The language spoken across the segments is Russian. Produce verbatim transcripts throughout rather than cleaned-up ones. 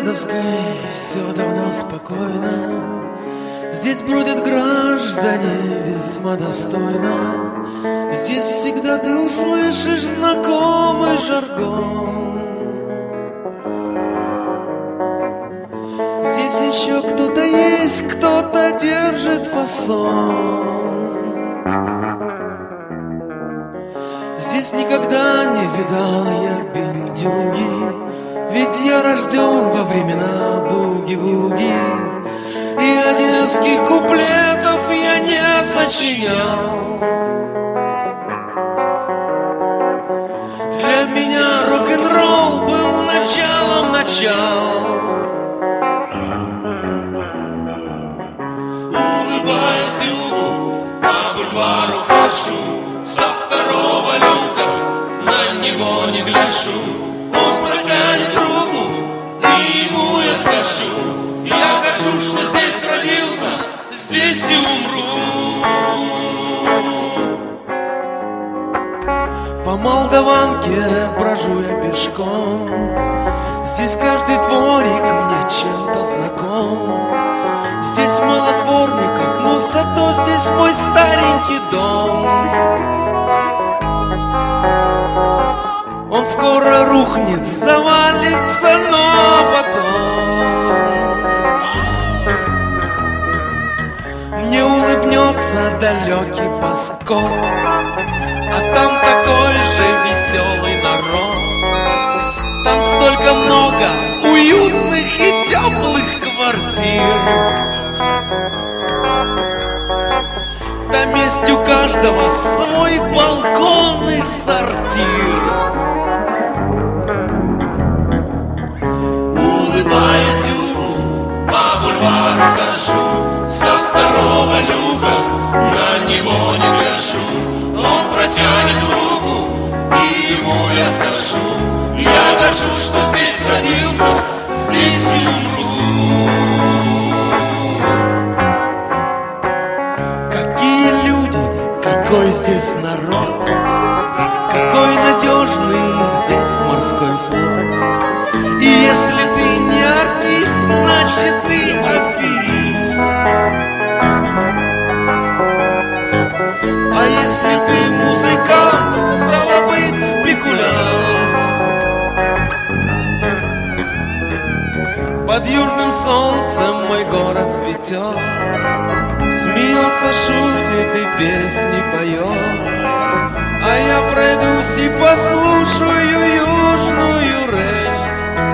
Дедовской все давно спокойно. Здесь бродят граждане весьма достойно. Здесь всегда ты услышишь знакомый жаргон. Здесь еще кто-то есть, кто-то держит фасон. Здесь никогда не видал я бендюги, ведь я рожден во времена буги-вуги. И одесских куплетов я не сочинял. Для меня рок-н-ролл был началом начал. Улыбаясь югу, по бульвару хожу, со второго люка на него не гляжу. Он протянет руку, и ему я скажу: я горжусь, что здесь родился, здесь и умру. По Молдаванке брожу я пешком. Здесь каждый дворик мне чем-то знаком. Здесь мало дворников, но зато здесь мой старенький дом. Он скоро рухнет, завалится, но потом мне улыбнется далекий Паскот, а там такой же веселый народ. Там столько много уютных и теплых квартир. Там есть у каждого свой балкон и сортир. Улыбаясь дюку, по бульвару хожу, со второго люка на него не гляжу. Он протянет руку, и ему я скажу: я горжусь, что здесь родился, здесь и умру. Какие люди, какой здесь народ, какой надежный здесь морской флот. И если ты не артист, значит ты аферист. А если ты музыкант, стало быть спекулянт. Под южным солнцем мой город цветет, смеется, шутит и песни поет. А я пройдусь и послушаю южную речь.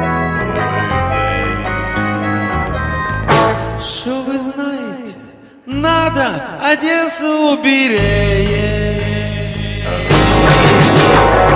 Что вы знаете, надо Одессу уберечь.